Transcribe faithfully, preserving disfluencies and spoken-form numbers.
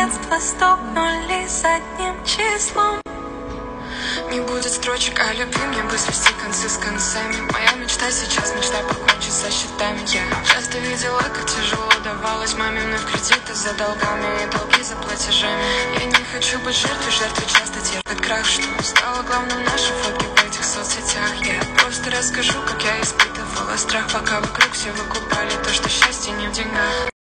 детства стопнули задним числом. Не будет строчек о любви, мне бы свести концы с концами. Моя мечта сейчас, мечта покончить со счетами. Я часто видела, как тяжело давалось маме вновь кредиты за долгами и долги за платежами. Я не хочу быть жертвой, жертвы часто терпят крах. Что стало главным, наши фотки в этих соцсетях. Я просто расскажу, как я испытывала страх, пока вокруг все выкупали то, что счастье не в деньгах.